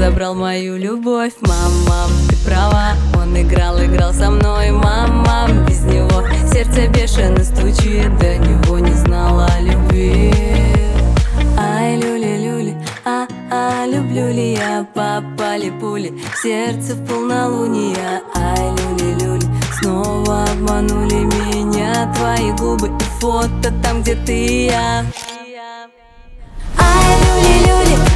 забрал мою любовь. Мам, ты права, он играл со мной. Мам, без него сердце бешено стучит, до него не знала любви. Ай, люли, люблю ли я, попали пули в сердце в полнолуние. Ай, люли, снова обманули меня твои губы и фото там, где ты и я. Ай, люли,